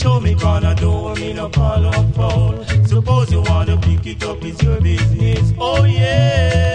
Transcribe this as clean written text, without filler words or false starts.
show me corner door, me no call up phone. Suppose you wanna pick it up, it's your business. Oh yeah.